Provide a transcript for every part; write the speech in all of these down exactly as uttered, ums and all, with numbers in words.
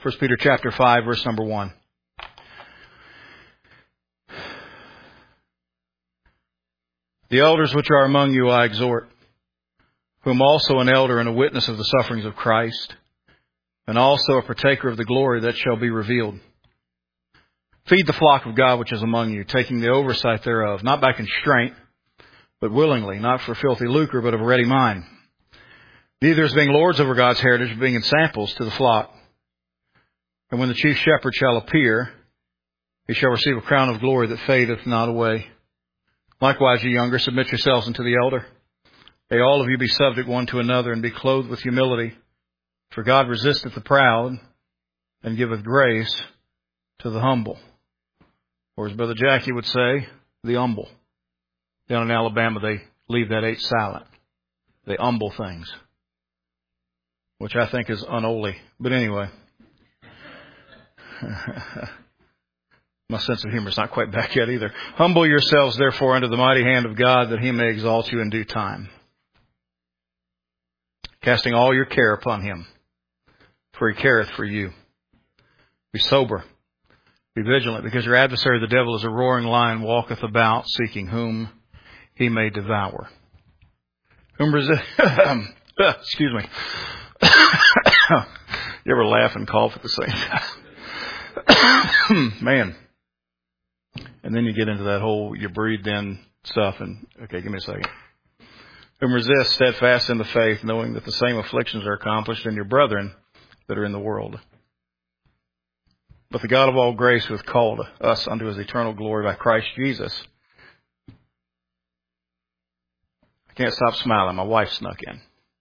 First Peter chapter five, verse number one. The elders which are among you I exhort, whom also an elder and a witness of the sufferings of Christ, and also a partaker of the glory that shall be revealed. Feed the flock of God which is among you, taking the oversight thereof, not by constraint, but willingly, not for filthy lucre, but of a ready mind. Neither as being lords over God's heritage, but being ensamples to the flock. And when the chief shepherd shall appear, he shall receive a crown of glory that fadeth not away. Likewise, ye younger, submit yourselves unto the elder. May all of you be subject one to another, and be clothed with humility. For God resisteth the proud, and giveth grace to the humble. Or as Brother Jackie would say, the humble. Down in Alabama, they leave that H silent. They humble things, which I think is unholy. But anyway, my sense of humor is not quite back yet either. Humble yourselves, therefore, under the mighty hand of God, that he may exalt you in due time. Casting all your care upon him, for he careth for you. Be sober, be vigilant, because your adversary the devil is a roaring lion, walketh about, seeking whom he may devour. Whom resist, excuse me. You ever laugh and cough at the same time? Man. And then you get into that whole, you breathed in stuff and, okay, give me a second. Whom resist steadfast in the faith, knowing that the same afflictions are accomplished in your brethren that are in the world. But the God of all grace, who hath called us unto his eternal glory by Christ Jesus. I can't stop smiling. My wife snuck in.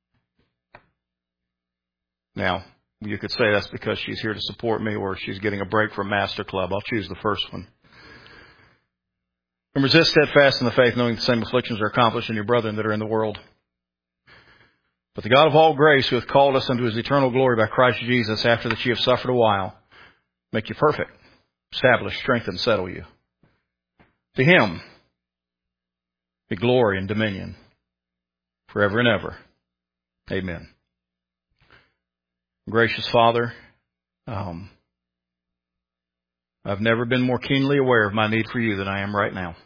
Now, you could say that's because she's here to support me, or she's getting a break from Master Club. I'll choose the first one. And resist steadfast in the faith, knowing the same afflictions are accomplished in your brethren that are in the world. But the God of all grace, who hath called us unto his eternal glory by Christ Jesus, after that ye have suffered a while, make you perfect, establish, strengthen, settle you. To him be glory and dominion forever and ever. Amen. Gracious Father, um, I've never been more keenly aware of my need for you than I am right now.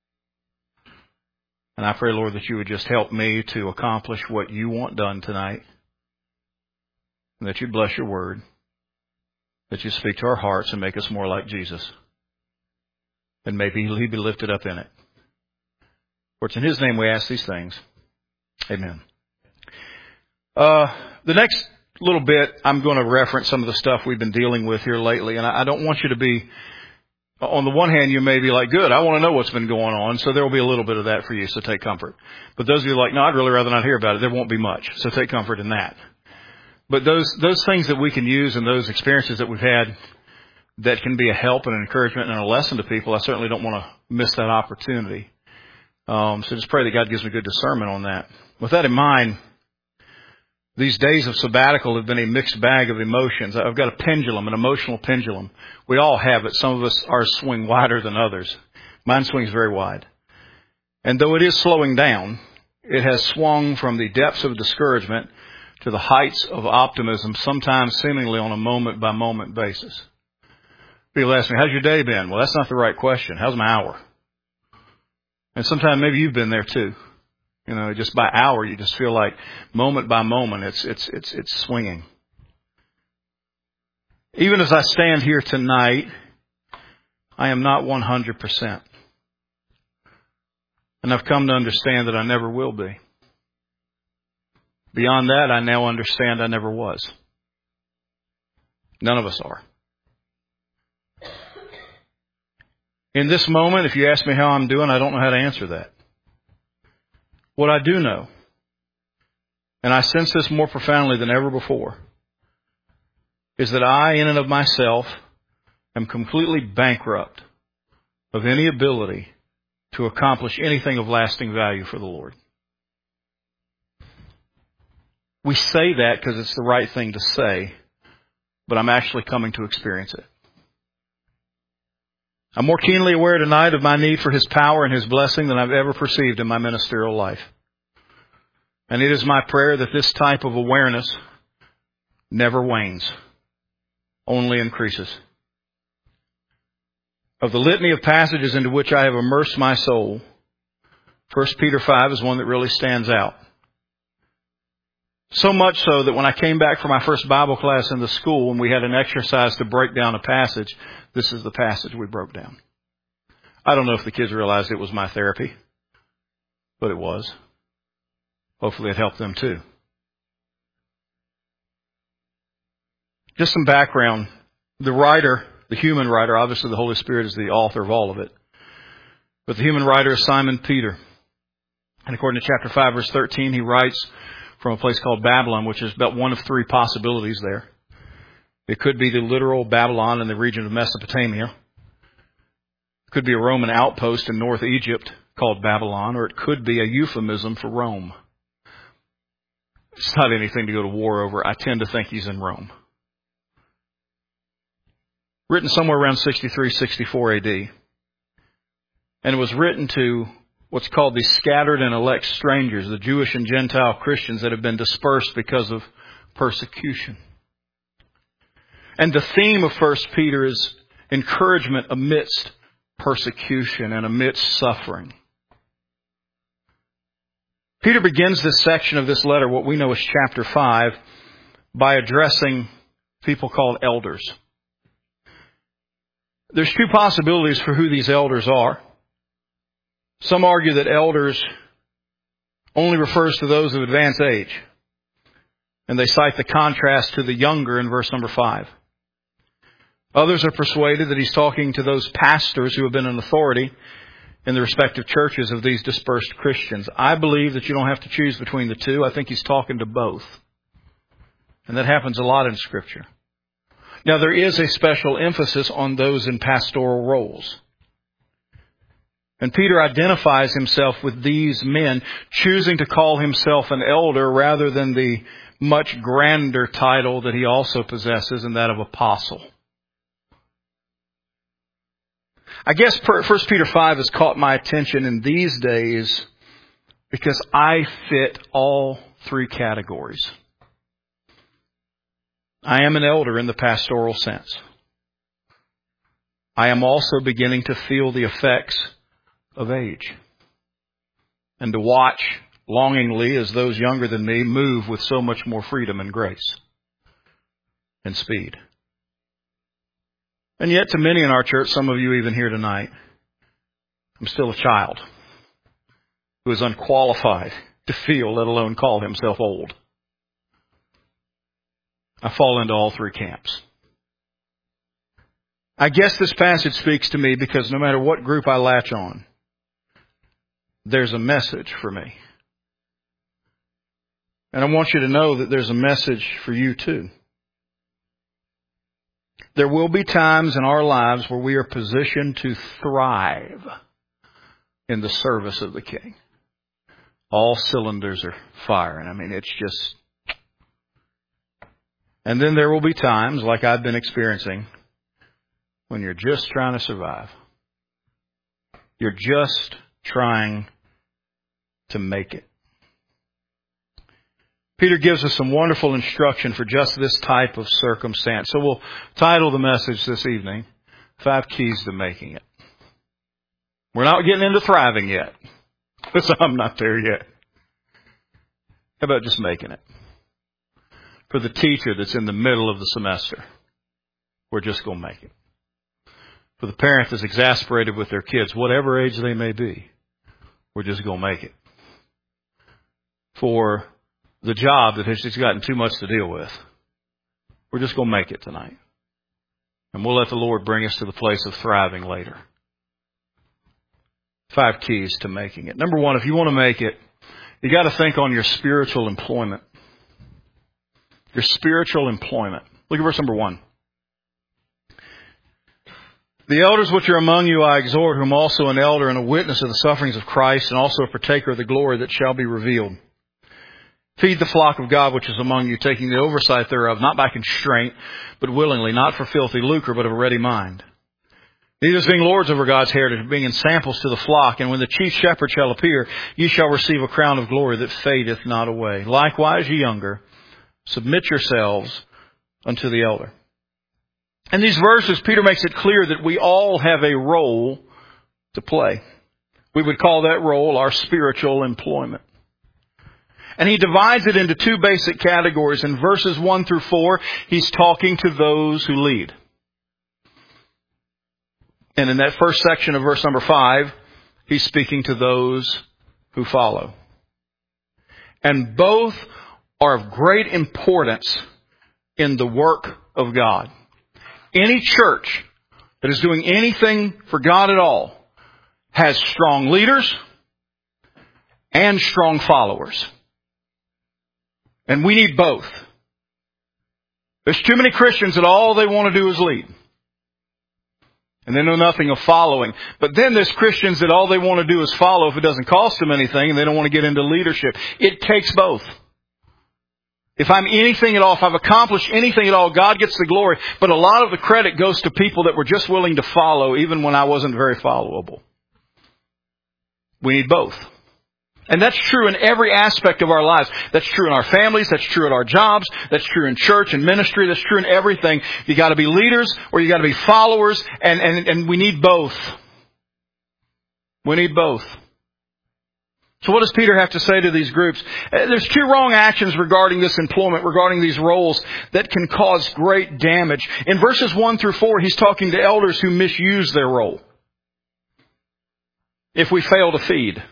And I pray, Lord, that you would just help me to accomplish what you want done tonight. And that you'd bless your word. That you speak to our hearts and make us more like Jesus. And maybe he'll be lifted up in it. For it's in his name we ask these things. Amen. Uh, the next little bit, I'm going to reference some of the stuff we've been dealing with here lately. And I don't want you to be, on the one hand, you may be like, good, I want to know what's been going on. So there will be a little bit of that for you. So take comfort. But those of you like, no, I'd really rather not hear about it. There won't be much. So take comfort in that. But those, those things that we can use and those experiences that we've had that can be a help and an encouragement and a lesson to people, I certainly don't want to miss that opportunity. Um, so just pray that God gives me good discernment on that. With that in mind, these days of sabbatical have been a mixed bag of emotions. I've got a pendulum, an emotional pendulum. We all have it. Some of us, ours swing wider than others. Mine swings very wide. And though it is slowing down, it has swung from the depths of discouragement to the heights of optimism, sometimes seemingly on a moment-by-moment basis. People ask me, how's your day been? Well, that's not the right question. How's my hour? And sometimes maybe you've been there too. You know, just by hour, you just feel like moment by moment, it's it's it's it's swinging. Even as I stand here tonight, I am not one hundred percent. And I've come to understand that I never will be. Beyond that, I now understand I never was. None of us are. In this moment, if you ask me how I'm doing, I don't know how to answer that. What I do know, and I sense this more profoundly than ever before, is that I, in and of myself, am completely bankrupt of any ability to accomplish anything of lasting value for the Lord. We say that because it's the right thing to say, but I'm actually coming to experience it. I'm more keenly aware tonight of my need for His power and His blessing than I've ever perceived in my ministerial life. And it is my prayer that this type of awareness never wanes. only increases. Of the litany of passages into which I have immersed my soul, First Peter five is one that really stands out. So much so that when I came back from my first Bible class in the school and we had an exercise to break down a passage, this is the passage we broke down. I don't know if the kids realized it was my therapy, but it was. Hopefully it helped them too. Just some background. The writer, the human writer, obviously the Holy Spirit is the author of all of it. But the human writer is Simon Peter. And according to chapter five, verse thirteen, he writes from a place called Babylon, which is about one of three possibilities there. It could be the literal Babylon in the region of Mesopotamia. It could be a Roman outpost in North Egypt called Babylon, or it could be a euphemism for Rome. It's not anything to go to war over. I tend to think he's in Rome. Written somewhere around sixty-three, sixty-four A D. And it was written to what's called the scattered and elect strangers, the Jewish and Gentile Christians that have been dispersed because of persecution. And the theme of First Peter is encouragement amidst persecution and amidst suffering. Peter begins this section of this letter, what we know as chapter five, by addressing people called elders. There's two possibilities for who these elders are. Some argue that elders only refers to those of advanced age. And they cite the contrast to the younger in verse number five. Others are persuaded that he's talking to those pastors who have been in authority in the respective churches of these dispersed Christians. I believe that you don't have to choose between the two. I think he's talking to both. And that happens a lot in Scripture. Now, there is a special emphasis on those in pastoral roles. And Peter identifies himself with these men, choosing to call himself an elder rather than the much grander title that he also possesses, and that of apostle. I guess First Peter five has caught my attention in these days because I fit all three categories. I am an elder in the pastoral sense. I am also beginning to feel the effects of age and to watch longingly as those younger than me move with so much more freedom and grace and speed. And yet to many in our church, some of you even here tonight, I'm still a child who is unqualified to feel, let alone call himself old. I fall into all three camps. I guess this passage speaks to me because no matter what group I latch on, there's a message for me. And I want you to know that there's a message for you too. There will be times in our lives where we are positioned to thrive in the service of the King. All cylinders are firing. I mean, it's just... And then there will be times, like I've been experiencing, when you're just trying to survive. You're just trying to make it. Peter gives us some wonderful instruction for just this type of circumstance. So we'll title the message this evening, Five Keys to Making It. We're not getting into thriving yet, because I'm not there yet. How about just making it? For the teacher that's in the middle of the semester, we're just going to make it. For the parent that's exasperated with their kids, whatever age they may be, we're just going to make it. For the job that has just gotten too much to deal with, we're just going to make it tonight. And we'll let the Lord bring us to the place of thriving later. Five keys to making it. Number one, if you want to make it, you got to think on your spiritual employment. Your spiritual employment. Look at verse number one. The elders which are among you I exhort, whom also an elder and a witness of the sufferings of Christ, and also a partaker of the glory that shall be revealed. Feed the flock of God which is among you, taking the oversight thereof, not by constraint, but willingly, not for filthy lucre, but of a ready mind. Neither as being lords over God's heritage, being in samples to the flock. And when the chief shepherd shall appear, ye shall receive a crown of glory that fadeth not away. Likewise, ye younger, submit yourselves unto the elder. In these verses, Peter makes it clear that we all have a role to play. We would call that role our spiritual employment. And he divides it into two basic categories. In verses one through four, he's talking to those who lead. And in that first section of verse number five, he's speaking to those who follow. And both are of great importance in the work of God. Any church that is doing anything for God at all has strong leaders and strong followers. And we need both. There's too many Christians that all they want to do is lead. And they know nothing of following. But then there's Christians that all they want to do is follow if it doesn't cost them anything, and they don't want to get into leadership. It takes both. If I'm anything at all, if I've accomplished anything at all, God gets the glory. But a lot of the credit goes to people that were just willing to follow even when I wasn't very followable. We need both. And that's true in every aspect of our lives. That's true in our families. That's true at our jobs. That's true in church and ministry. That's true in everything. You got to be leaders or you got to be followers, and, and, and we need both. We need both. So what does Peter have to say to these groups? There's two wrong actions regarding this employment, regarding these roles, that can cause great damage. In verses one through four, he's talking to elders who misuse their role. If we fail to feed.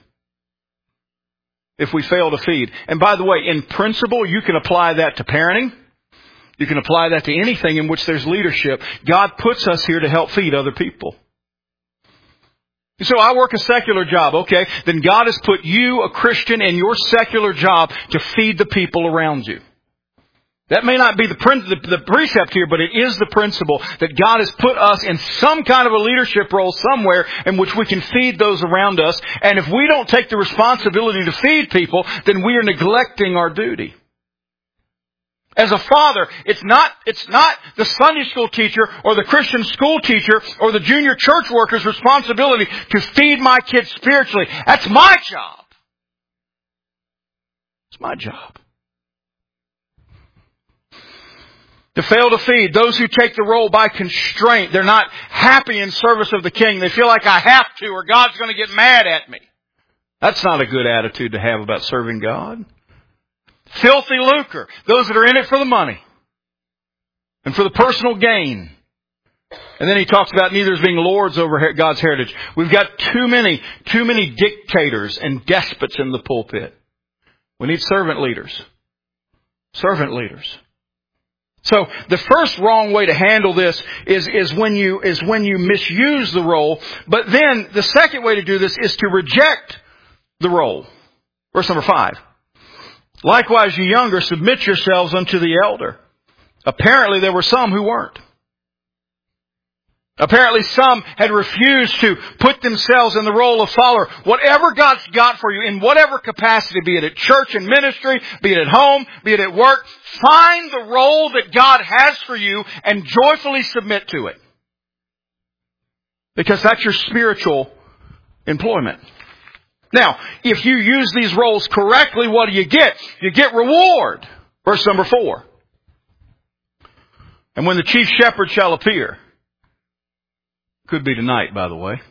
If we fail to feed. And by the way, in principle, you can apply that to parenting. You can apply that to anything in which there's leadership. God puts us here to help feed other people. So I work a secular job, okay? Then God has put you, a Christian, in your secular job to feed the people around you. That may not be the, the, the precept here, but it is the principle that God has put us in some kind of a leadership role somewhere in which we can feed those around us. And if we don't take the responsibility to feed people, then we are neglecting our duty. As a father, it's not, it's not the Sunday school teacher or the Christian school teacher or the junior church worker's responsibility to feed my kids spiritually. That's my job. It's my job. To fail to feed, those who take the role by constraint, they're not happy in service of the King. They feel like I have to or God's going to get mad at me. That's not a good attitude to have about serving God. Filthy lucre, those that are in it for the money and for the personal gain. And then he talks about neither as being lords over God's heritage. We've got too many, too many dictators and despots in the pulpit. We need servant leaders. Servant leaders. So the first wrong way to handle this is, is when you, is when you misuse the role. But then the second way to do this is to reject the role. Verse number five. Likewise, you younger, submit yourselves unto the elder. Apparently, there were some who weren't. Apparently, some had refused to put themselves in the role of follower. Whatever God's got for you, in whatever capacity, be it at church and ministry, be it at home, be it at work, find the role that God has for you and joyfully submit to it. Because that's your spiritual employment. Now, if you use these roles correctly, what do you get? You get reward. Verse number four. And when the chief shepherd shall appear. Could be tonight, by the way.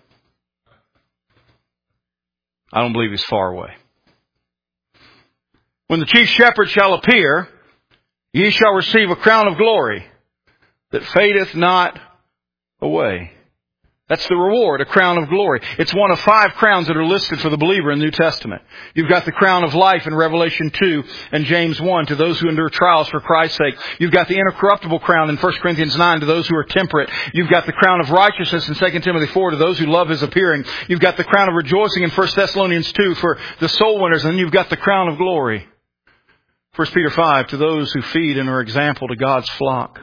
I don't believe he's far away. When the chief shepherd shall appear, ye shall receive a crown of glory that fadeth not away. That's the reward, a crown of glory. It's one of five crowns that are listed for the believer in the New Testament. You've got the crown of life in Revelation two and James one to those who endure trials for Christ's sake. You've got the incorruptible crown in First Corinthians nine to those who are temperate. You've got the crown of righteousness in Second Timothy four to those who love His appearing. You've got the crown of rejoicing in First Thessalonians two for the soul winners. And then you've got the crown of glory. First Peter five to those who feed and are example to God's flock.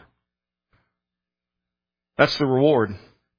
That's the reward.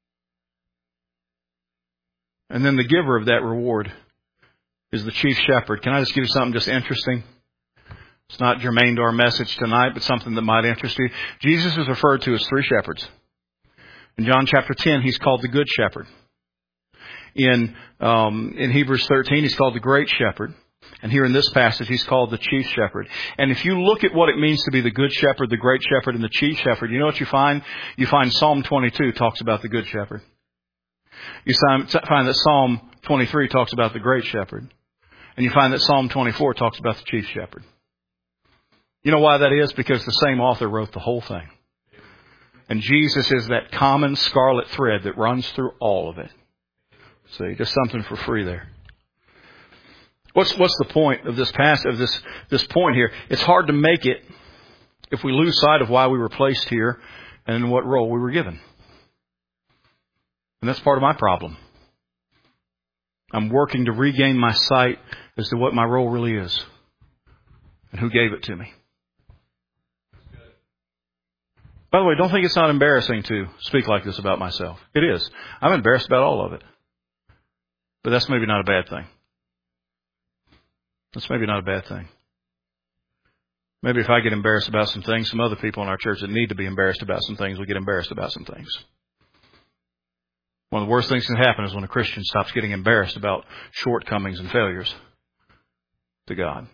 And then the giver of that reward is the chief shepherd. Can I just give you something just interesting? It's not germane to our message tonight, but something that might interest you. Jesus is referred to as three shepherds. In John chapter ten, He's called the good shepherd. In, um, in Hebrews thirteen, He's called the great shepherd. And here in this passage, he's called the chief shepherd. And if you look at what it means to be the good shepherd, the great shepherd, and the chief shepherd, you know what you find? You find Psalm twenty-two talks about the good shepherd. You find that Psalm twenty-three talks about the great shepherd. And you find that Psalm twenty-four talks about the chief shepherd. You know why that is? Because the same author wrote the whole thing. And Jesus is that common scarlet thread that runs through all of it. See, just something for free there. What's what's the point of this past of this this point here? It's hard to make it if we lose sight of why we were placed here and in what role we were given. And that's part of my problem. I'm working to regain my sight as to what my role really is and who gave it to me. By the way, don't think it's not embarrassing to speak like this about myself. It is. I'm embarrassed about all of it. But that's maybe not a bad thing. That's maybe not a bad thing. Maybe if I get embarrassed about some things, some other people in our church that need to be embarrassed about some things will get embarrassed about some things. One of the worst things that can happen is when a Christian stops getting embarrassed about shortcomings and failures to God.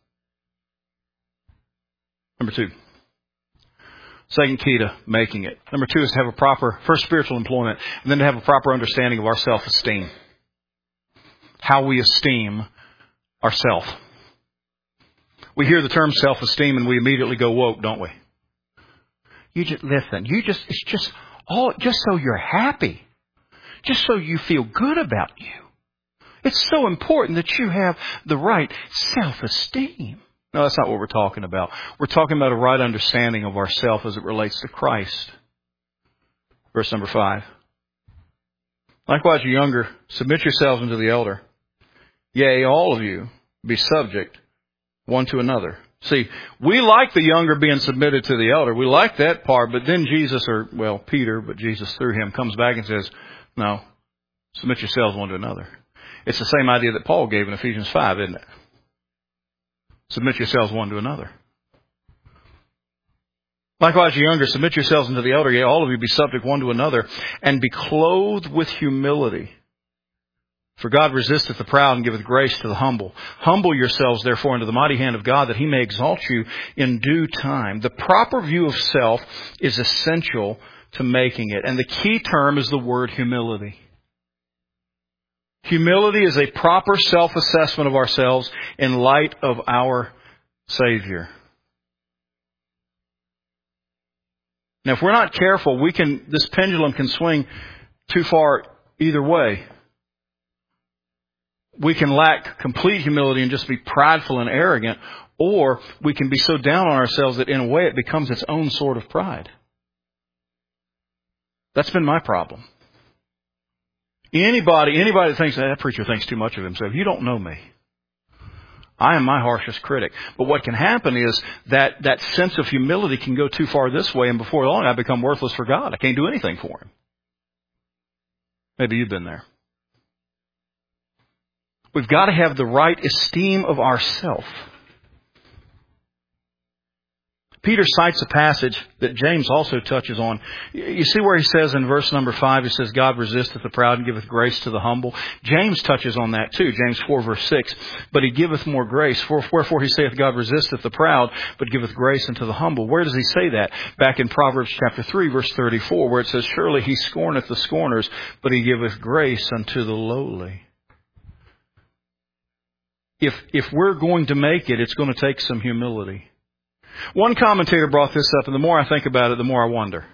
Number two. Second key to making it. Number two is to have a proper, first spiritual employment, and then to have a proper understanding of our self-esteem. How we esteem ourself. We hear the term self-esteem and we immediately go woke, don't we? You just listen. You just it's just all just so you're happy, just so you feel good about you. It's so important that you have the right self-esteem. No, that's not what we're talking about. We're talking about a right understanding of ourself as it relates to Christ. Verse number five. Likewise, you younger, submit yourselves unto the elder. Yea, all of you, be subject one to another. See, we like the younger being submitted to the elder. We like that part, but then Jesus, or, well, Peter, but Jesus through him, comes back and says, no, submit yourselves one to another. It's the same idea that Paul gave in Ephesians five, isn't it? Submit yourselves one to another. Likewise, you younger, submit yourselves unto the elder. Yea, all of you be subject one to another, and be clothed with humility. For God resisteth the proud and giveth grace to the humble. Humble yourselves, therefore, under the mighty hand of God, that he may exalt you in due time. The proper view of self is essential to making it. And the key term is the word humility. Humility is a proper self-assessment of ourselves in light of our Savior. Now, if we're not careful, we can this pendulum can swing too far either way. We can lack complete humility and just be prideful and arrogant, or we can be so down on ourselves that in a way it becomes its own sort of pride. That's been my problem. Anybody, anybody that thinks that preacher thinks too much of himself, you don't know me. I am my harshest critic. But what can happen is that that sense of humility can go too far this way, and before long I become worthless for God. I can't do anything for Him. Maybe you've been there. We've got to have the right esteem of ourself. Peter cites a passage that James also touches on. You see where he says in verse number five, he says, God resisteth the proud and giveth grace to the humble. James touches on that too, James four verse six. But he giveth more grace. Wherefore he saith, God resisteth the proud, but giveth grace unto the humble. Where does he say that? Back in Proverbs chapter three verse thirty-four, where it says, surely he scorneth the scorners, but he giveth grace unto the lowly. If, if we're going to make it, it's going to take some humility. One commentator brought this up, and the more I think about it, the more I wonder.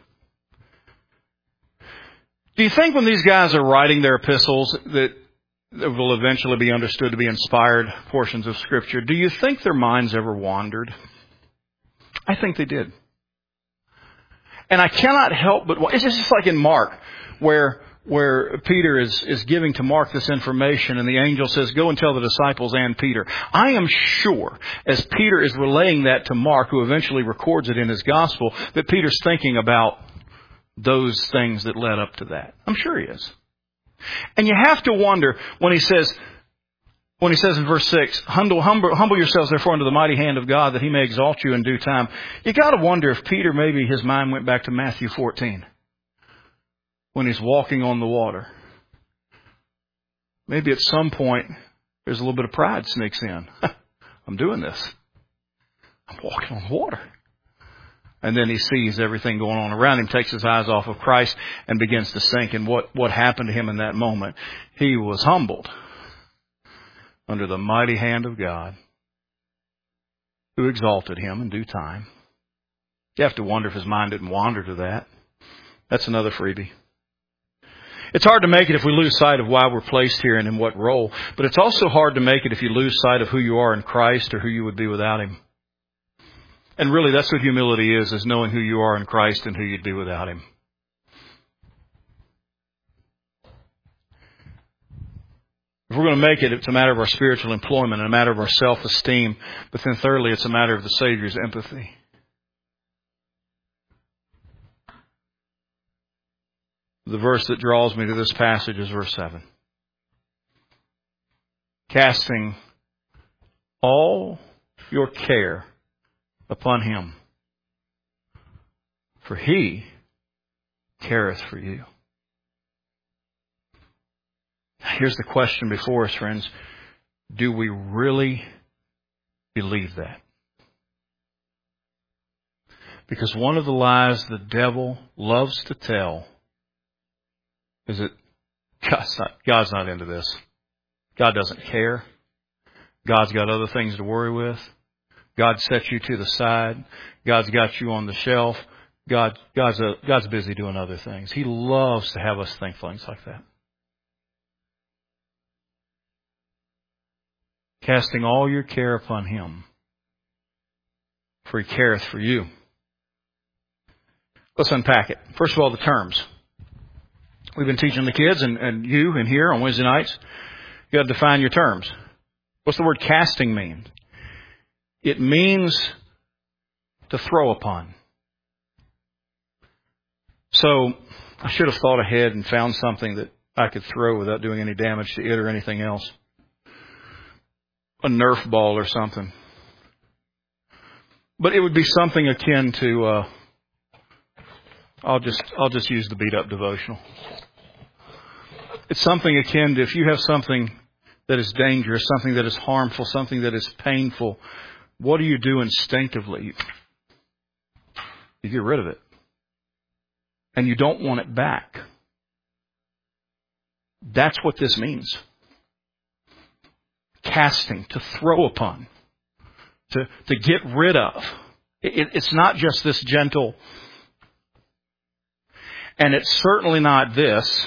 Do you think when these guys are writing their epistles that will eventually be understood to be inspired portions of Scripture, do you think their minds ever wandered? I think they did. And I cannot help but... It's just like in Mark, where... where Peter is, is giving to Mark this information, and the angel says, go and tell the disciples and Peter. I am sure, as Peter is relaying that to Mark, who eventually records it in his gospel, that Peter's thinking about those things that led up to that. I'm sure he is. And you have to wonder, when he says, when he says in verse six, humble, humble, humble yourselves therefore under the mighty hand of God, that he may exalt you in due time. You got to wonder if Peter, maybe his mind went back to Matthew fourteen. When he's walking on the water. Maybe at some point there's a little bit of pride sneaks in. I'm doing this. I'm walking on water. And then he sees everything going on around him, takes his eyes off of Christ and begins to sink. And what, what happened to him in that moment? He was humbled under the mighty hand of God, who exalted him in due time. You have to wonder if his mind didn't wander to that. That's another freebie. It's hard to make it if we lose sight of why we're placed here and in what role. But it's also hard to make it if you lose sight of who you are in Christ or who you would be without Him. And really, that's what humility is, is knowing who you are in Christ and who you'd be without Him. If we're going to make it, it's a matter of our spiritual employment and a matter of our self-esteem. But then thirdly, it's a matter of the Savior's empathy. The verse that draws me to this passage is verse seven. Casting all your care upon Him, for He careth for you. Here's the question before us, friends. Do we really believe that? Because one of the lies the devil loves to tell is that God's not, God's not into this. God doesn't care. God's got other things to worry with. God set you to the side. God's got you on the shelf. God, God's, a, God's busy doing other things. He loves to have us think things like that. Casting all your care upon Him, for He careth for you. Let's unpack it. First of all, the terms. We've been teaching the kids and, and you and here on Wednesday nights. You got to define your terms. What's the word casting mean? It means to throw upon. So I should have thought ahead and found something that I could throw without doing any damage to it or anything else. A Nerf ball or something. But it would be something akin to, uh, I'll just, I'll just use the beat up devotional. It's something akin to if you have something that is dangerous, something that is harmful, something that is painful, what do you do instinctively? You, you get rid of it. And you don't want it back. That's what this means. Casting, to throw upon, to, to get rid of. It, it's not just this gentle, and it's certainly not this.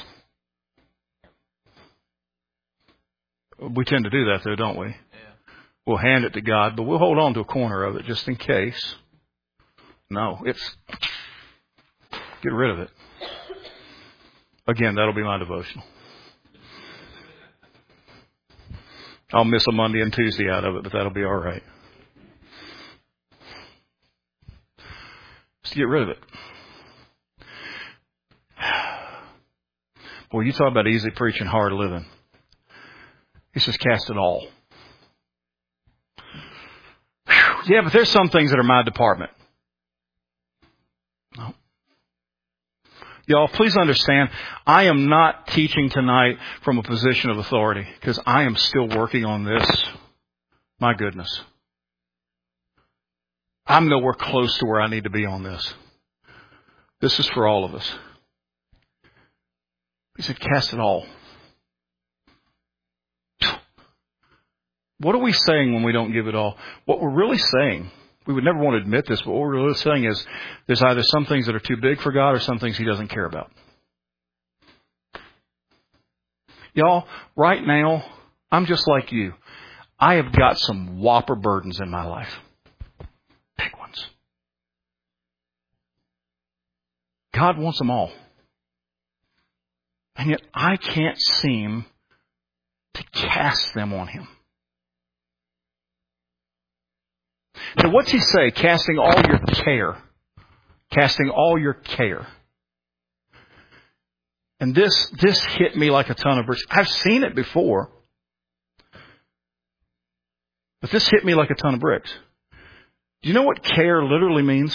We tend to do that though, don't we? Yeah. We'll hand it to God, but we'll hold on to a corner of it just in case. No, it's get rid of it. Again, that'll be my devotional. I'll miss a Monday and Tuesday out of it, but that'll be all right. Just get rid of it. Boy, you talk about easy preaching, hard living. He says, cast it all. Whew. Yeah, but there's some things that are my department. No. Y'all, please understand, I am not teaching tonight from a position of authority because I am still working on this. My goodness. I'm nowhere close to where I need to be on this. This is for all of us. He said, cast it all. What are we saying when we don't give it all? What we're really saying, we would never want to admit this, but what we're really saying is there's either some things that are too big for God or some things He doesn't care about. Y'all, right now, I'm just like you. I have got some whopper burdens in my life. Big ones. God wants them all. And yet I can't seem to cast them on Him. So what's He say? Casting all your care. Casting all your care. And this, this hit me like a ton of bricks. I've seen it before. But this hit me like a ton of bricks. Do you know what care literally means?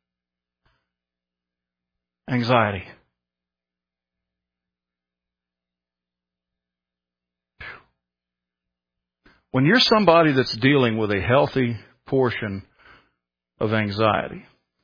Anxiety. When you're somebody that's dealing with a healthy portion of anxiety.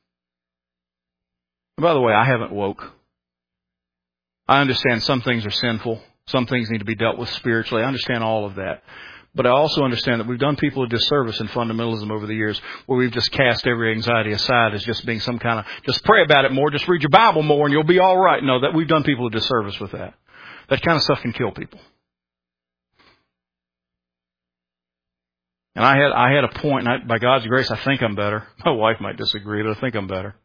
And by the way, I haven't woke. I understand some things are sinful. Some things need to be dealt with spiritually. I understand all of that. But I also understand that we've done people a disservice in fundamentalism over the years where we've just cast every anxiety aside as just being some kind of, just pray about it more, just read your Bible more and you'll be all right. No, that we've done people a disservice with that. That kind of stuff can kill people. And I had I had a point, and I, by God's grace, I think I'm better. My wife might disagree, but I think I'm better.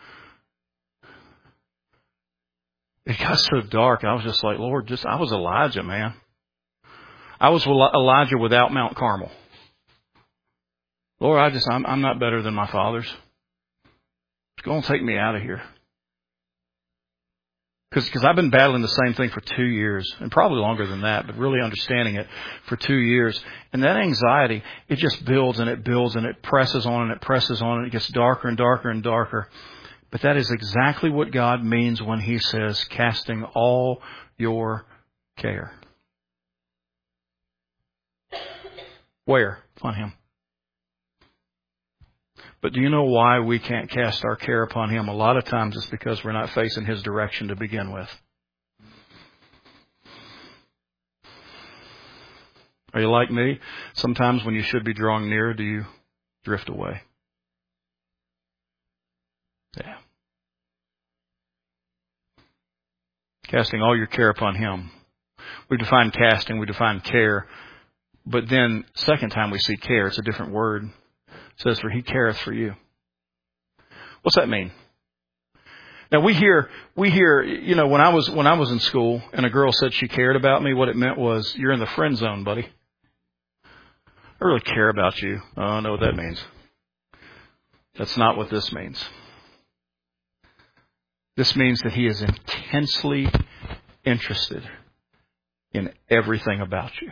It got so dark, I was just like, Lord, just I was Elijah, man. I was Elijah without Mount Carmel. Lord, I just I'm, I'm not better than my fathers. Go and take me out of here. Because I've been battling the same thing for two years, and probably longer than that, but really understanding it for two years. And that anxiety, it just builds and it builds and it presses on and it presses on and it gets darker and darker and darker. But that is exactly what God means when He says, casting all your care. Where? On Him. But do you know why we can't cast our care upon Him? A lot of times it's because we're not facing His direction to begin with. Are you like me? Sometimes when you should be drawing near, do you drift away? Yeah. Casting all your care upon Him. We define casting, we define care. But then, second time we see care, it's a different word. It says, for He careth for you. What's that mean? Now we hear, we hear, you know, when I was, when I was in school and a girl said she cared about me, what it meant was, you're in the friend zone, buddy. I really care about you. Oh, I know what that means. That's not what this means. This means that He is intensely interested in everything about you.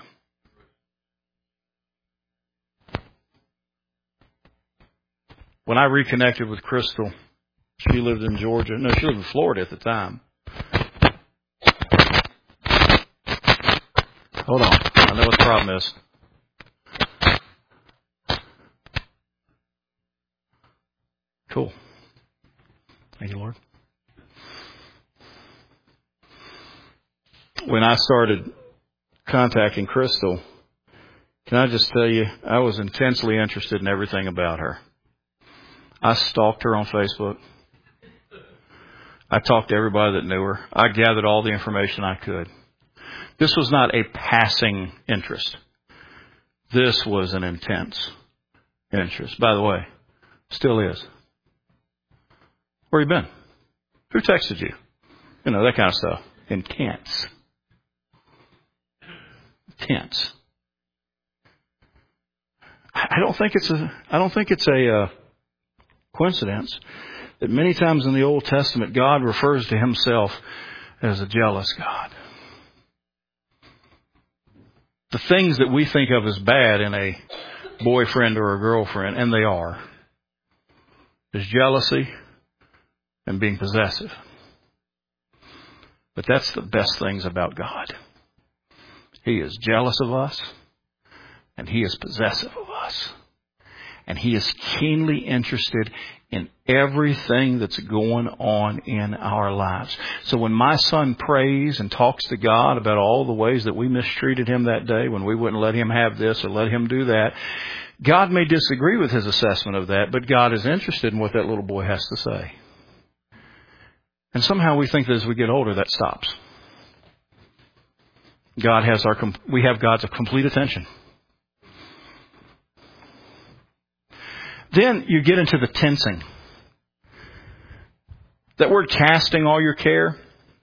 When I reconnected with Crystal, she lived in Georgia. No, she lived in Florida at the time. Hold on. I know what the problem is. Cool. Thank you, Lord. When I started contacting Crystal, can I just tell you, I was intensely interested in everything about her. I stalked her on Facebook. I talked to everybody that knew her. I gathered all the information I could. This was not a passing interest. This was an intense interest. By the way, still is. Where you been? Who texted you? You know, that kind of stuff. Intense. Intense. I don't think it's a. I don't think it's a. Uh, coincidence that many times in the Old Testament God refers to Himself as a jealous God. The things that we think of as bad in a boyfriend or a girlfriend, and they are, is jealousy and being possessive. But that's the best things about God. He is jealous of us and He is possessive of us. And He is keenly interested in everything that's going on in our lives. So when my son prays and talks to God about all the ways that we mistreated him that day, when we wouldn't let him have this or let him do that, God may disagree with his assessment of that, but God is interested in what that little boy has to say. And somehow we think that as we get older, that stops. God has our, we have God's complete attention. Then you get into the tensing. That word casting all your care,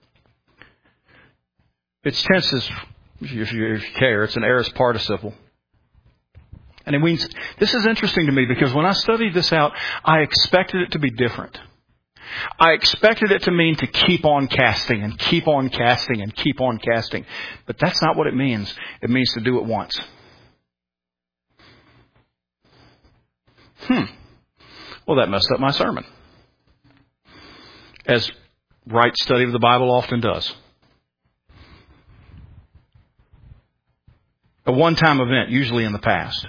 it's tense as if you care. It's an aorist participle. And it means, this is interesting to me because when I studied this out, I expected it to be different. I expected it to mean to keep on casting and keep on casting and keep on casting. But that's not what it means. It means to do it once. Hmm. Well, that messed up my sermon. As right study of the Bible often does. A one-time event, usually in the past.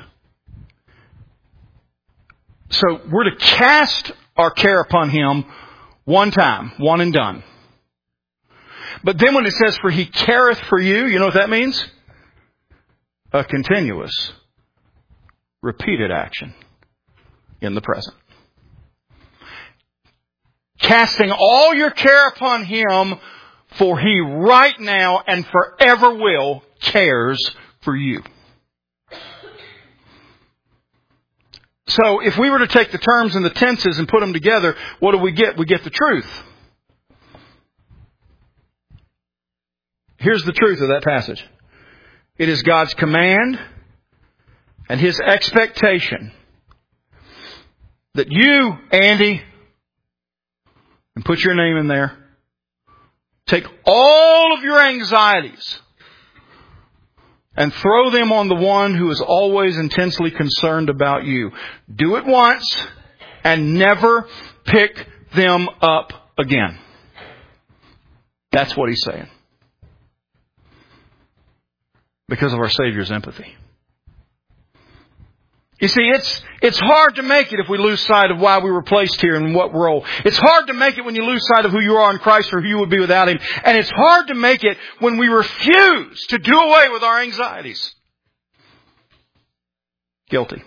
So we're to cast our care upon Him one time, one and done. But then when it says, for He careth for you, you know what that means? A continuous, repeated action in the present. Casting all your care upon Him, for He right now and forever will cares for you. So if we were to take the terms and the tenses and put them together, what do we get? We get the truth. Here's the truth of that passage. It is God's command and His expectation that you, Andy, and put your name in there, take all of your anxieties and throw them on the one who is always intensely concerned about you. Do it once and never pick them up again. That's what He's saying. Because of our Savior's empathy. You see, it's it's hard to make it if we lose sight of why we were placed here and what role. It's hard to make it when you lose sight of who you are in Christ or who you would be without Him. And it's hard to make it when we refuse to do away with our anxieties. Guilty.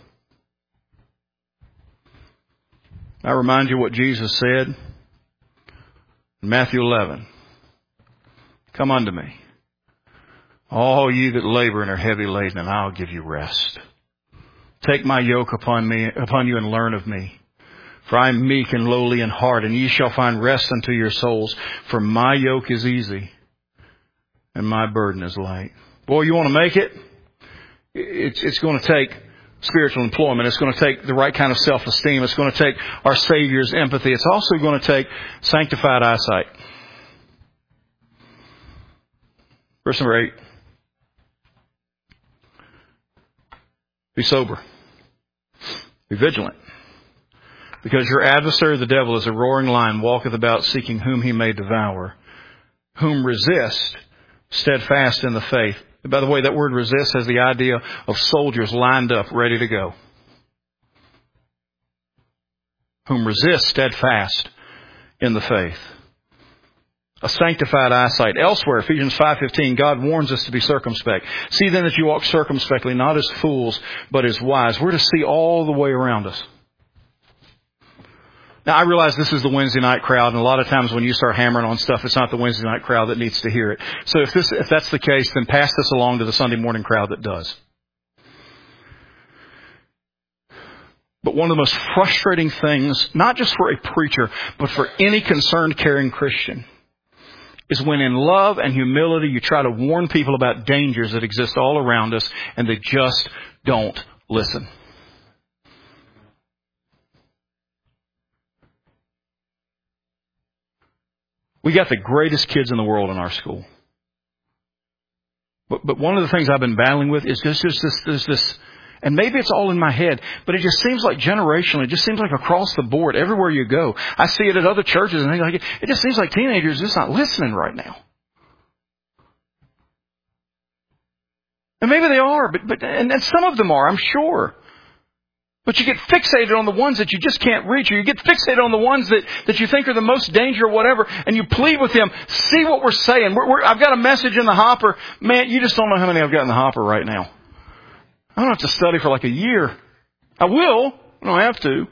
I remind you what Jesus said in Matthew eleven. Come unto me, all ye that labor and are heavy laden, and I'll give you rest. Take my yoke upon me, upon you, and learn of me. For I am meek and lowly in heart, and ye shall find rest unto your souls. For my yoke is easy, and my burden is light. Boy, you want to make it? It's, it's going to take spiritual employment. It's going to take the right kind of self-esteem. It's going to take our Savior's empathy. It's also going to take sanctified eyesight. Verse number eight. Be sober. Be vigilant. Because your adversary, the devil, is a roaring lion, walketh about seeking whom he may devour. Whom resist, steadfast in the faith. And by the way, that word resist has the idea of soldiers lined up, ready to go. Whom resist, steadfast in the faith. A sanctified eyesight. Elsewhere, Ephesians five fifteen, God warns us to be circumspect. See then that you walk circumspectly, not as fools, but as wise. We're to see all the way around us. Now, I realize this is the Wednesday night crowd, and a lot of times when you start hammering on stuff, it's not the Wednesday night crowd that needs to hear it. So if this, if that's the case, then pass this along to the Sunday morning crowd that does. But one of the most frustrating things, not just for a preacher, but for any concerned, caring Christian, is when in love and humility you try to warn people about dangers that exist all around us and they just don't listen. We got the greatest kids in the world in our school. But, but one of the things I've been battling with is just this, this, this, this, and maybe it's all in my head, but it just seems like generationally, it just seems like across the board, everywhere you go. I see it at other churches and things like it. It just seems like teenagers are just not listening right now. And maybe they are, but, but and, and some of them are, I'm sure. But you get fixated on the ones that you just can't reach, or you get fixated on the ones that, that you think are the most danger or whatever, and you plead with them, see what we're saying. We're, we're, I've got a message in the hopper. Man, you just don't know how many I've got in the hopper right now. I don't have to study for like a year. I will. I don't have to.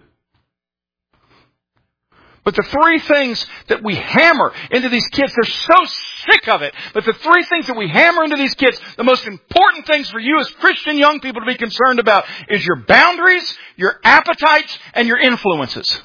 But the three things that we hammer into these kids, they're so sick of it. But the three things that we hammer into these kids, the most important things for you as Christian young people to be concerned about is your boundaries, your appetites, and your influences.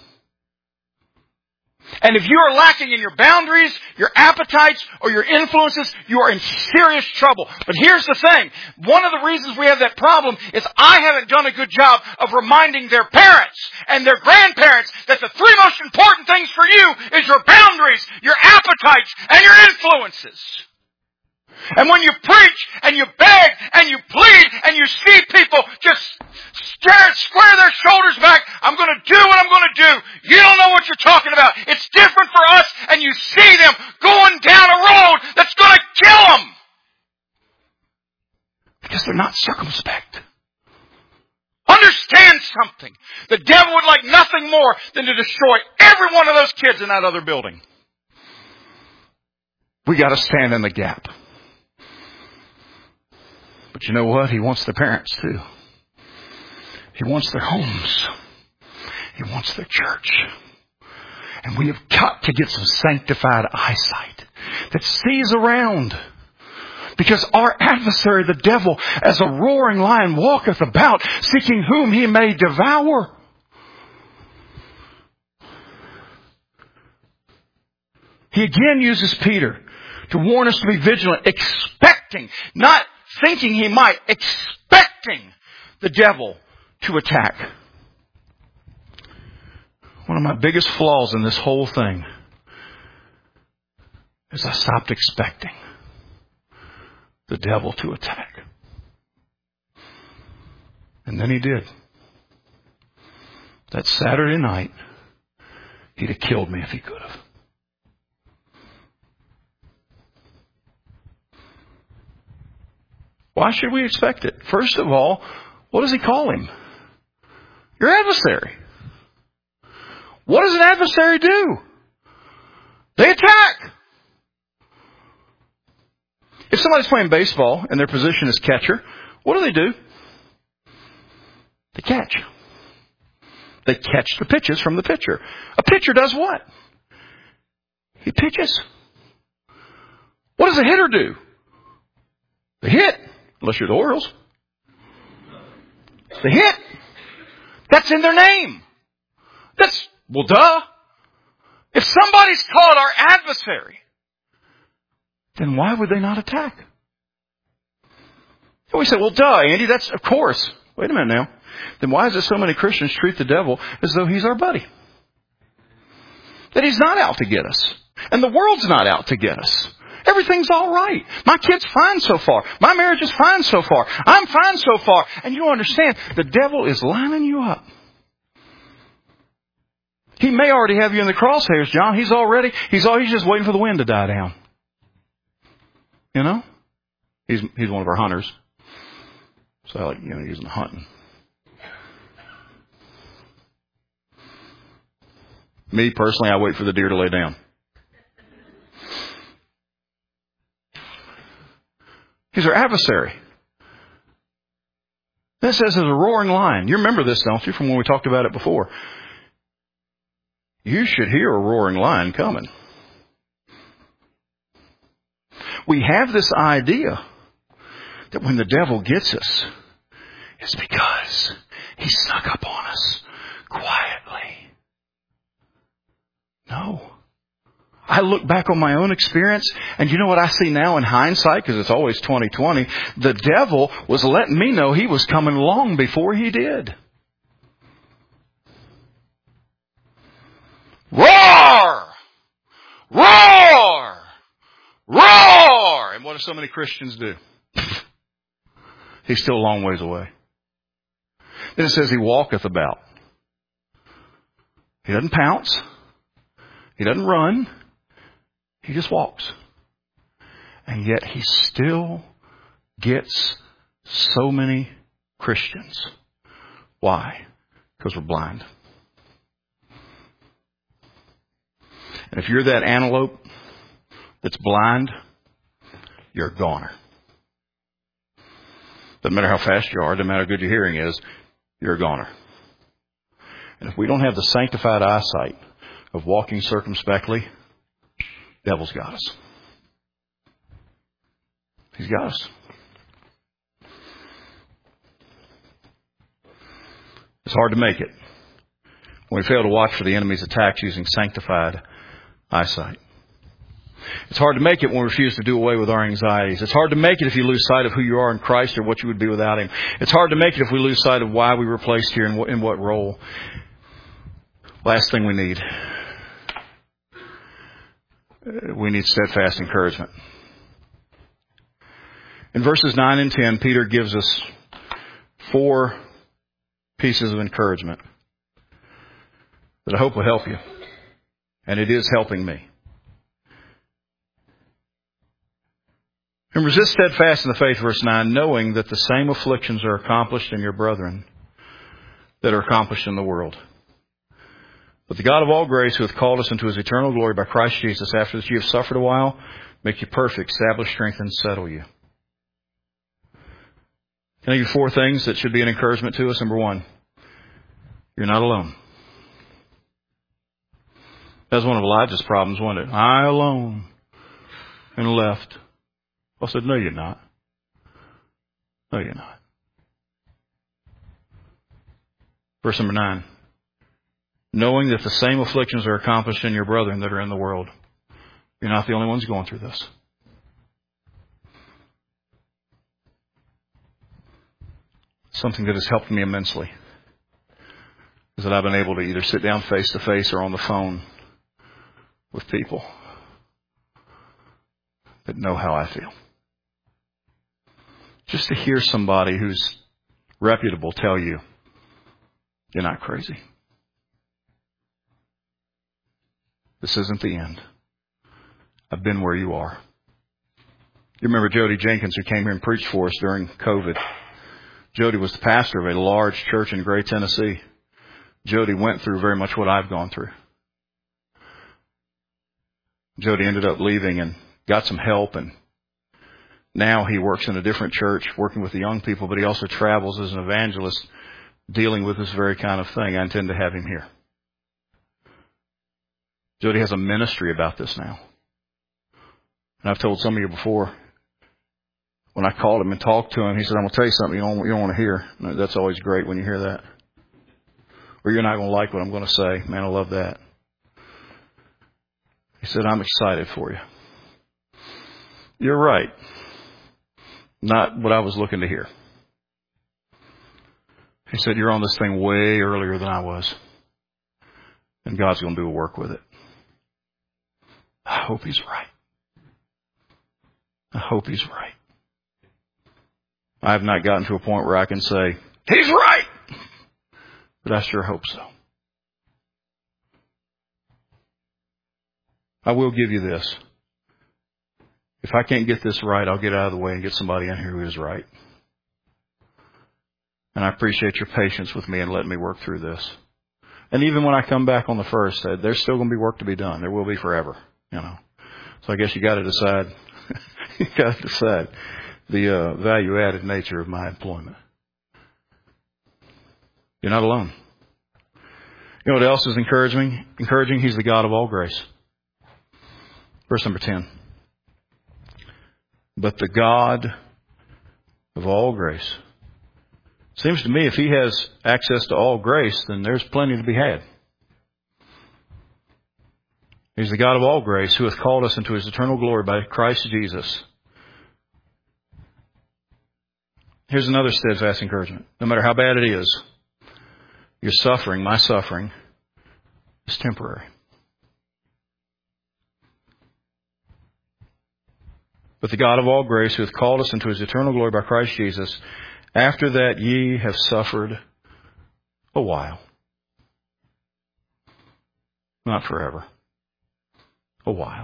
And if you are lacking in your boundaries, your appetites, or your influences, you are in serious trouble. But here's the thing. One of the reasons we have that problem is I haven't done a good job of reminding their parents and their grandparents that the three most important things for you is your boundaries, your appetites, and your influences. And when you preach and you beg and you plead and you see people just stare, square their shoulders back, I'm going to do what I'm going to do. You don't know what you're talking about. It's different for us, and you see them going down a road that's going to kill them. Because they're not circumspect. Understand something. The devil would like nothing more than to destroy every one of those kids in that other building. We got to stand in the gap. But you know what? He wants the parents too. He wants their homes. He wants their church. And we have got to get some sanctified eyesight that sees around. Because our adversary, the devil, as a roaring lion, walketh about, seeking whom he may devour. He again uses Peter to warn us to be vigilant, expecting, not thinking he might, expecting the devil to attack. One of my biggest flaws in this whole thing is I stopped expecting the devil to attack. And then he did. That Saturday night, he'd have killed me if he could have. Why should we expect it? First of all, what does he call him? Your adversary. What does an adversary do? They attack. If somebody's playing baseball and their position is catcher, what do they do? They catch. They catch the pitches from the pitcher. A pitcher does what? He pitches. What does a hitter do? They hit, unless you're the Orioles. They hit. That's in their name. That's, well, duh. If somebody's called our adversary, then why would they not attack? And we say, well, duh, Andy, that's, of course. Wait a minute now. Then why is it so many Christians treat the devil as though he's our buddy? That he's not out to get us. And the world's not out to get us. Everything's all right. My kid's fine so far. My marriage is fine so far. I'm fine so far. And you don't understand, the devil is lining you up. He may already have you in the crosshairs, John. He's already, he's all, he's just waiting for the wind to die down. You know? He's, he's one of our hunters. So I like, you know, using the hunting. Me, personally, I wait for the deer to lay down. He's our adversary. This says as a roaring lion. You remember this, don't you, from when we talked about it before? You should hear a roaring lion coming. We have this idea that when the devil gets us, it's because he snuck up on us quietly. No. I look back on my own experience, and you know what I see now in hindsight, because it's always twenty twenty, the devil was letting me know he was coming long before he did. Roar! Roar! Roar! And what do so many Christians do? He's still a long ways away. Then it says he walketh about. He doesn't pounce. He doesn't run. He just walks. And yet he still gets so many Christians. Why? Because we're blind. And if you're that antelope that's blind, you're a goner. Doesn't matter how fast you are, doesn't matter how good your hearing is, you're a goner. And if we don't have the sanctified eyesight of walking circumspectly, devil's got us. He's got us. It's hard to make it when we fail to watch for the enemy's attacks using sanctified eyesight. It's hard to make it when we refuse to do away with our anxieties. It's hard to make it if you lose sight of who you are in Christ or what you would be without Him. It's hard to make it if we lose sight of why we were placed here and what, in what role. Last thing we need. We need steadfast encouragement. In verses nine and ten, Peter gives us four pieces of encouragement that I hope will help you. And it is helping me. And resist steadfast in the faith, verse nine, knowing that the same afflictions are accomplished in your brethren that are accomplished in the world. But the God of all grace, who hath called us into his eternal glory by Christ Jesus, after that you have suffered a while, make you perfect, establish, strengthen, settle you. Can I give you four things that should be an encouragement to us? Number one, you're not alone. That was one of Elijah's problems, wasn't it? I alone and left. I said, no, you're not. No, you're not. Verse number nine. Knowing that the same afflictions are accomplished in your brethren that are in the world. You're not the only ones going through this. Something that has helped me immensely is that I've been able to either sit down face to face or on the phone with people that know how I feel. Just to hear somebody who's reputable tell you, you're not crazy. This isn't the end. I've been where you are. You remember Jody Jenkins, who came here and preached for us during COVID. Jody was the pastor of a large church in Gray, Tennessee. Jody went through very much what I've gone through. Jody ended up leaving and got some help, and now he works in a different church working with the young people, but he also travels as an evangelist dealing with this very kind of thing. I intend to have him here. Jody has a ministry about this now. And I've told some of you before, when I called him and talked to him, he said, I'm going to tell you something you don't, you don't want to hear. That's always great when you hear that. Or you're not going to like what I'm going to say. Man, I love that. He said, I'm excited for you. You're right. Not what I was looking to hear. He said, you're on this thing way earlier than I was. And God's going to do a work with it. I hope he's right. I hope he's right. I have not gotten to a point where I can say, he's right! But I sure hope so. I will give you this. If I can't get this right, I'll get out of the way and get somebody in here who is right. And I appreciate your patience with me and letting me work through this. And even when I come back on the first, there's still going to be work to be done. There will be forever, you know. So I guess you got to decide. you got to decide the uh, value-added nature of my employment. You're not alone. You know what else is encouraging? Encouraging. He's the God of all grace. Verse number ten. But the God of all grace. Seems to me if he has access to all grace, then there's plenty to be had. He's the God of all grace, who hath called us into his eternal glory by Christ Jesus. Here's another steadfast encouragement. No matter how bad it is, your suffering, my suffering, is temporary. But the God of all grace, who hath called us into his eternal glory by Christ Jesus, after that ye have suffered a while. Not forever. A while.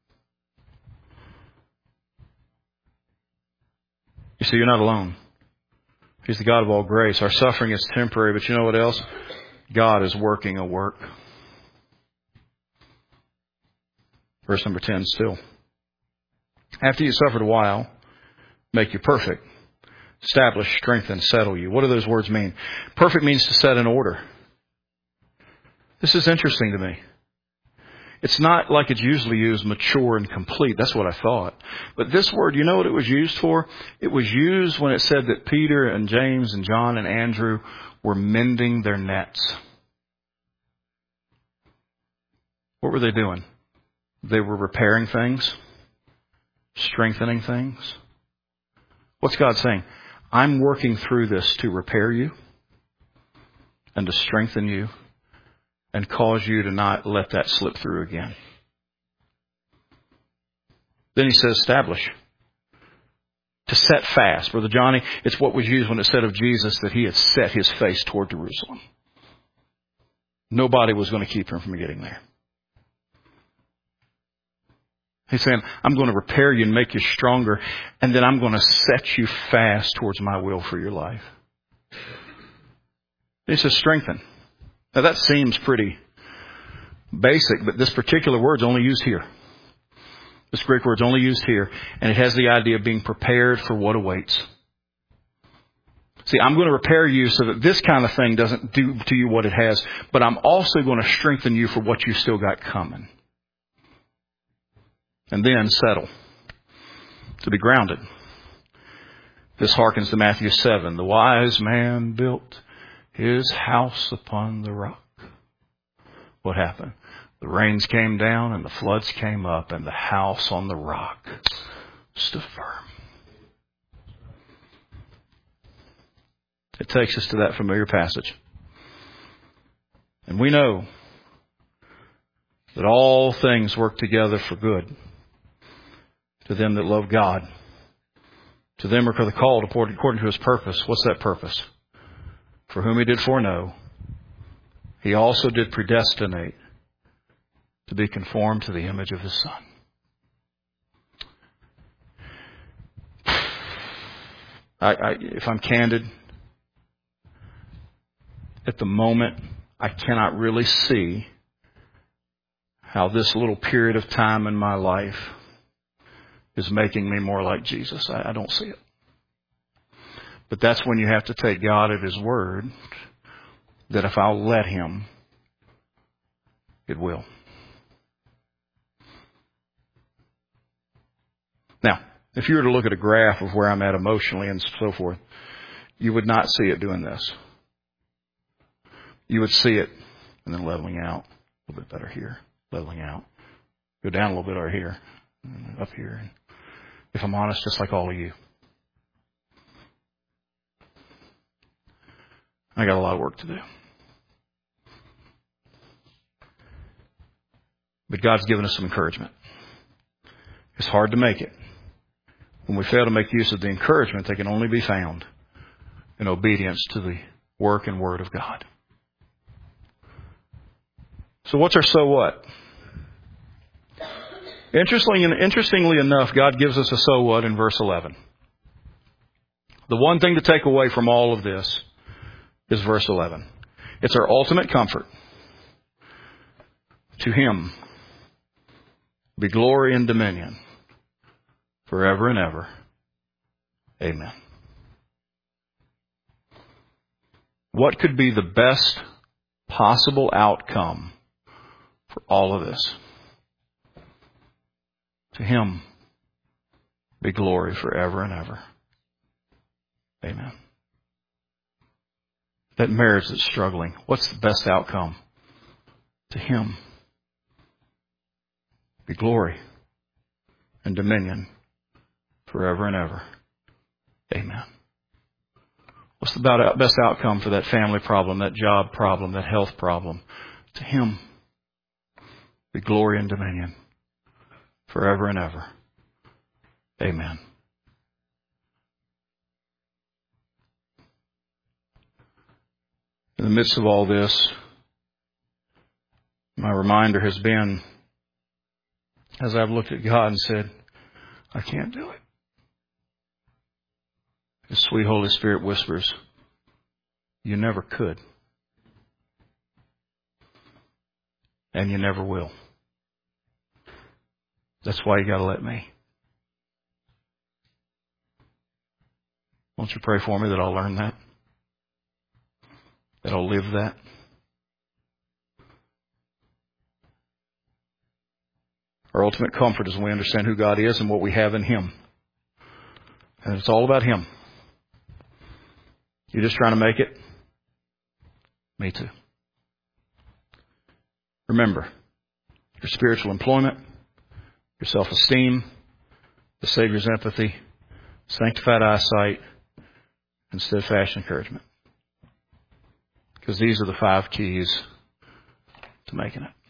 You see, you're not alone. He's the God of all grace. Our suffering is temporary, but you know what else? God is working a work. Verse number ten still. After you suffered a while, make you perfect. Establish, strengthen, settle you. What do those words mean? Perfect means to set in order. This is interesting to me. It's not like it's usually used, mature and complete. That's what I thought. But this word, you know what it was used for? It was used when it said that Peter and James and John and Andrew were mending their nets. What were they doing? They were repairing things, strengthening things. What's God saying? I'm working through this to repair you and to strengthen you and cause you to not let that slip through again. Then he says, establish. To set fast. Brother Johnny, it's what was used when it said of Jesus that he had set his face toward Jerusalem. Nobody was going to keep him from getting there. He's saying, I'm going to repair you and make you stronger, and then I'm going to set you fast towards my will for your life. He says strengthen. Now that seems pretty basic, but this particular word's only used here. This Greek word's only used here, and it has the idea of being prepared for what awaits. See, I'm going to repair you so that this kind of thing doesn't do to you what it has, but I'm also going to strengthen you for what you still got coming. And then settle. To be grounded. This harkens to Matthew seven. The wise man built his house upon the rock. What happened? The rains came down and the floods came up, and the house on the rock stood firm. It takes us to that familiar passage. And we know that all things work together for good to them that love God. To them are the called according to His purpose. What's that purpose? For whom He did foreknow, He also did predestinate to be conformed to the image of His Son. I, I, if I'm candid, at the moment, I cannot really see how this little period of time in my life is making me more like Jesus. I, I don't see it. But that's when you have to take God at His word, that if I'll let Him, it will. Now, if you were to look at a graph of where I'm at emotionally and so forth, you would not see it doing this. You would see it and then leveling out. A little bit better here. Leveling out. Go down a little bit over here. Up here. And if I'm honest, just like all of you. I got a lot of work to do. But God's given us some encouragement. It's hard to make it. When we fail to make use of the encouragement, they can only be found in obedience to the work and word of God. So what's our so what? Interestingly, interestingly enough, God gives us a so what in verse eleven. The one thing to take away from all of this is verse eleven. It's our ultimate comfort. To Him be glory and dominion forever and ever. Amen. What could be the best possible outcome for all of this? To Him be glory forever and ever. Amen. That marriage that's struggling, what's the best outcome? To Him be glory and dominion forever and ever. Amen. What's the best outcome for that family problem, that job problem, that health problem? To Him be glory and dominion forever and ever. Amen. In the midst of all this, my reminder has been, as I've looked at God and said, I can't do it. The sweet Holy Spirit whispers, you never could. And you never will. That's why you got to let me. Won't you pray for me that I'll learn that? That I'll live that? Our ultimate comfort is when we understand who God is and what we have in Him. And it's all about Him. You're just trying to make it? Me too. Remember, your spiritual employment, your self-esteem, the Savior's empathy, sanctified eyesight, and steadfast encouragement. Because these are the five keys to making it.